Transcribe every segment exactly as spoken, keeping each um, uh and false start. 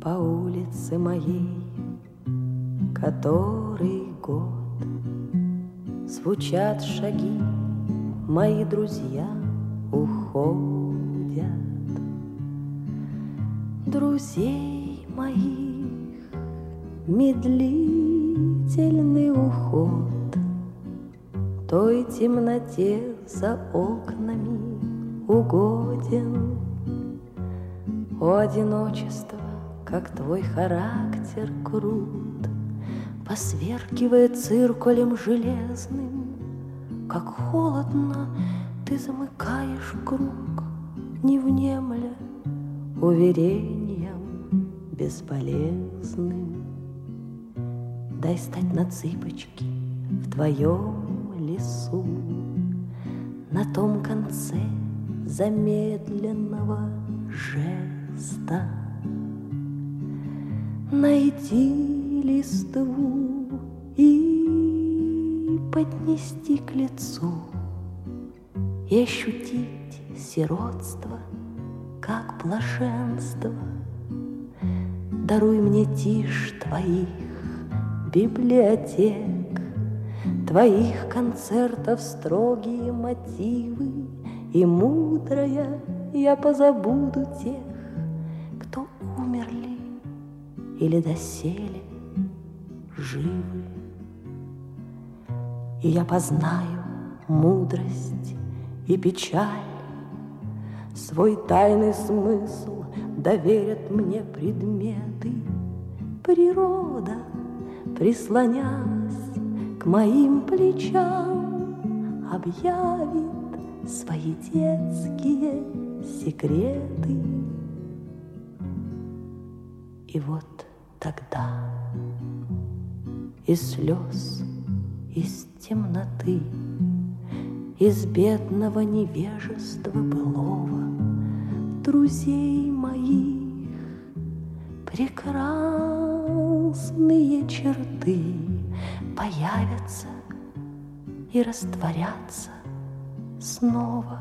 по улице моей, который год звучат шаги, мои друзья уходят. Друзей моих медлительный уход той темноте за окнами угоден. О, одиночество, как твой характер крут, посверкивая циркулем железным, как холодно ты замыкаешь круг, не внемля уверением бесполезным. Дай стать на цыпочки в твоем лесу, на том конце замедленного жеста. Найти листву и поднести к лицу, и ощутить сиротство, как блаженство. Даруй мне тишь твоих библиотек, твоих концертов строгие мотивы, и мудрая я позабуду тех, кто умерли или доселе живы. И я познаю мудрость и печаль, свой тайный смысл доверят мне предметы. Природа, прислонясь к моим плечам, объявит свои детские секреты. И вот тогда из слез, из темноты, из бедного невежества былого, друзей моих прекрасные черты появятся и растворятся снова.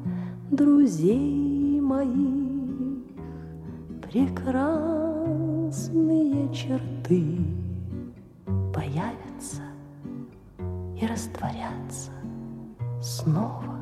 Друзей моих прекрасные черты появятся и растворятся снова.